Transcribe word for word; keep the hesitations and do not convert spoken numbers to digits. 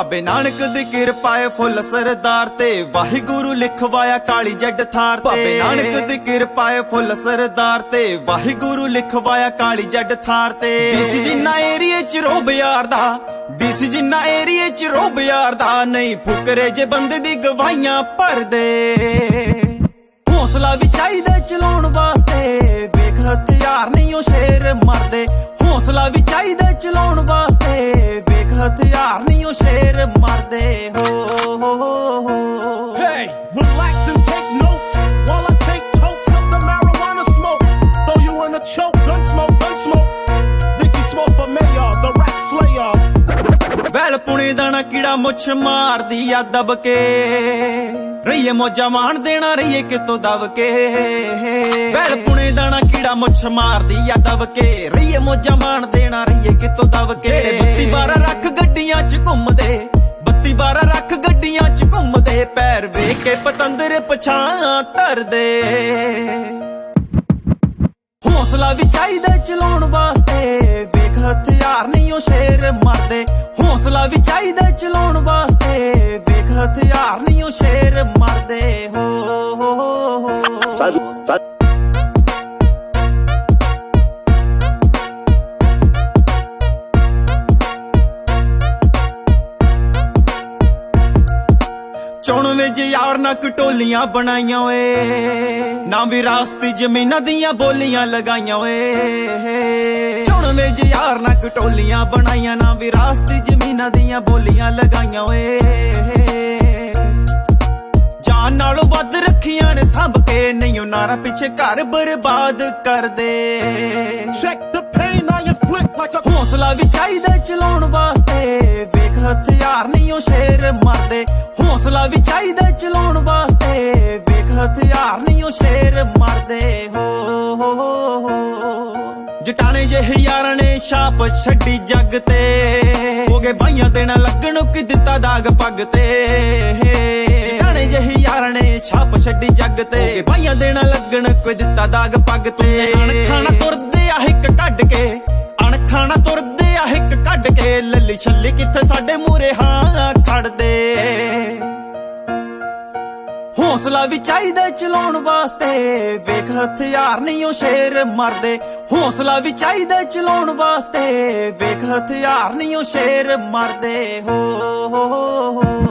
ਬਾਬੇ ਨਾਨਕ ਦੀ ਕਿਰਪਾ ਏ ਫੁੱਲ ਸਰਦਾਰ ਤੇ, ਵਾਹਿਗੁਰੂ ਲਿਖਵਾਇਆ ਕਾਲੀ ਜੱਟ ਥਾਰ ਤੇ। ਬਾਬੇ ਨਾਨਕ ਦੀ ਕਿਰਪਾ ਏ ਫੁੱਲ ਸਰਦਾਰ ਤੇ, ਵਾਹਿਗੁਰੂ ਲਿਖਵਾਇਆ ਕਾਲੀ ਜੱਟ ਥਾਰ ਤੇ। ਡੀਸੀ ਜਿੰਨਾ ਏਰੀਏ ਚ ਰੋਬ ਯਾਰ ਦਾ, ਡੀਸੀ ਜਿੰਨਾ ਏਰੀਏ ਚ ਰੋਬ ਯਾਰ ਦਾ, ਨਹੀਂ ਫੁਕਰੇ ਜੇ ਬੰਦੇ ਦੀ ਗਵਾਈਆਂ ਭਰਦੇ। ਹੌਸਲਾ ਵੀ ਚਾਹੀਦਾ ਚਲਾਉਣ ਵਾਸਤੇ, ਵੇਖ ਹਥਿਆਰ ਨਹੀਂ ਉਹ ਸ਼ੇਰ ਮਰਦੇ। ਹੌਸਲਾ ਵੀ ਚਾਹੀਦਾ ਚਲਾਉਣ ਵਾਸਤੇ, ਵੇਖ ਹਥਿਆਰ ਨਹੀਂ ਉਹ ਸ਼ੇਰ ਮਰਦੇ। ਹੋ ਹੋ ਹੋ Hey, relax and take notes while I take totes of the marijuana smoke. Throw you in a choke, gun smoke, gun smoke. Nicky Smoke for mayor, the rap slayer. Well Pune ਦਾ ਨਾ ਕੀੜਾ ਮੁੱਛ ਮਾਰਦੀ ਆ ਦਬ ਕੇ, ਰਹੀਏ ਮੋਜਾ ਮਾਣ ਦੇਣਾ ਰਹੀਏ ਕਿਤੋਂ ਦਬ ਕੇ। ਵੈਲ ਪੁਣੇ ਦਾ ਨਾ ਕੀੜਾ ਮੁੱਛ ਮਾਰਦੀ ਆ ਦਬ ਕੇ, ਰਹੀਏ ਮੋਜਾ ਮਾਣ ਦੇਣਾ ਰਹੀਏ ਕਿਤੋਂ ਦਬ ਕੇ। ਬੱਤੀ ਬਾਰਾਂ ਰੱਖ ਗੱਡੀਆਂ ਚ ਘੁੰਮਦੇ, ਬੱਤੀ ਬਾਰਾਂ ਰੱਖ ਗੱਡੀਆਂ ਚ ਘੁੰਮਦੇ, ਪੈਰ ਵੇਖ ਕੇ ਪਤੰਦਰ ਪਛਾਂ ਧਰਦੇ। ਹੌਸਲਾ ਵੀ ਚਾਹੀਦਾ ਚਲਾਉਣ ਵਾਸਤੇ, ਵੇਖ ਹਥਿਆਰ ਨਹੀਂ ਉਹ ਸ਼ੇਰ ਮਰਦੇ। ਹੌਸਲਾ ਵੀ ਚਾਹੀਦਾ ਚਲਾਉਣ ਵਾਸਤੇ, ਵੇਖ ਹਥਿਆਰ ਨਹੀਂ ਉਹ ਸ਼ੇਰ ਮਰਦੇ। ਹੋ ਹੋ ਹੋ ਚੌਣ ਵਿੱਚ ਯਾਰ ਨਾ ਕਟੋਲੀਆਂ ਬਣਾਈਆਂ ਓਏ, ਨਾ ਵਿਰਾਸਤੀ ਜ਼ਮੀਨਾਂ ਦੀਆਂ ਬੋਲੀਆਂ ਲਗਾਈਆਂ ਓਏ। ਚੌਣ ਵਿੱਚ ਯਾਰ ਨਾ ਕਟੋਲੀਆਂ ਬਣਾਈਆਂ, ਨਾ ਵਿਰਾਸਤੀ ਜ਼ਮੀਨਾਂ ਦੀਆਂ ਬੋਲੀਆਂ ਲਗਾਈਆਂ ਓਏ। ਜਾਨ ਨਾਲੋਂ ਵੱਧ ਰੱਖੀਆਂ ਨੇ ਸੰਭ ਕੇ, ਨਹੀਂ ਨਾਰਾ ਪਿੱਛੇ ਘਰ ਬਰਬਾਦ ਕਰਦੇ। Check the pain I inflict like a ਹੌਸਲਾ ਵੀ ਚਾਹੀਦਾ ਚਲਾਉਣ ਵਾਸਤੇ, ਵੇਖ ਹਥਿਆਰ ਨਹੀਂ ਉਹ ਸ਼ੇਰ ਮਰਦੇ। ਹੌਸਲਾ ਵੀ ਚਾਹੀਦਾ ਚਲਾਉਣ ਵਾਸਤੇ, ਵੇਖ ਹਥਿਆਰ ਨਹੀਂ ਉਹ ਸ਼ੇਰ ਮਰਦੇ। ਹੋ ਹੋ ਹੋ ਜਟਾਣੇ ਜਿਹੇ ਯਾਰਾਂ ਨੇ ਛਾਪ ਛੱਡੀ ਜੱਗ ਤੇ, ਹੋ ਗਏ ਬਾਈਆਂ ਤੇ ਨਾ ਲੱਗਣ ਕਿ ਦਿੱਤਾ ਦਾਗ ਪੱਗ ਤੇ। ਜਟਾਣੇ ਜਿਹੇ ਯਾਰਾਂ ਨੇ ਛਾਪ ਛੱਡੀ ਜੱਗ ਤੇ, ਹੋ ਗਏ ਬਾਈਆਂ ਦੇ ਨਾ ਲੱਗਣ ਕੋਈ ਦਿੱਤਾ ਦਾਗ ਪੱਗ ਤੇ। ਅਣਖਾਣਾ ਤੁਰਦੇ ਆ ਹਿੱਕ ਕੱਢ ਕੇ, ਅਣਖਾਣਾ ਤੁਰਦੇ ਆ ਹਿੱਕ ਕੱਢ ਕੇ, ਲੱਲੀ ਛੱਲੀ ਕਿੱਥੇ ਸਾਡੇ ਮੂਰੇ ਹਾਂ ਖੜਦੇ। ਹੌਸਲਾ ਵੀ ਚਾਹੀਦਾ ਚਲਾਉਣ ਵਾਸਤੇ, ਵੇਖ ਹਥਿਆਰ ਨਹੀਂ ਉਹ ਸ਼ੇਰ ਮਰਦੇ। ਹੌਸਲਾ ਵੀ ਚਾਹੀਦਾ ਚਲਾਉਣ ਵਾਸਤੇ, ਵੇਖ ਹਥਿਆਰ ਨਹੀਂ ਉਹ ਸ਼ੇਰ ਮਰਦੇ। ਹੋ ਹੋ ਹੋ